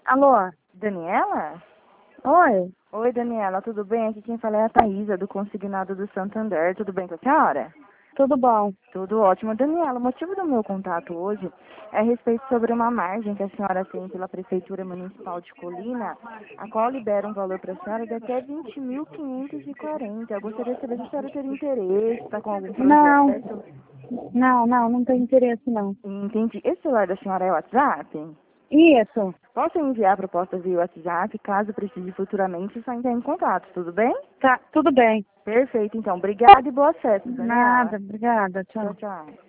Alô? Daniela? Oi? Oi, Daniela, tudo bem? Aqui quem fala é a Thaísa, do Consignado do Santander. Tudo bem com a senhora? Tudo bom? Tudo ótimo. Daniela, o motivo do meu contato hoje é a respeito sobre uma margem que a senhora tem pela Prefeitura Municipal de Colina, a qual libera um valor para a senhora de até 20.540. Eu gostaria de saber se a senhora teria interesse, está com algum Não, projeto. não tem interesse não. Entendi. Esse celular da senhora é o WhatsApp? Isso, Posso enviar a proposta via WhatsApp, caso precise futuramente, só entrar em contato, tudo bem? tá, tudo bem. Perfeito, então. Obrigada e boas festas, Daniela. Nada, obrigada, Tchau, tchau. tchau.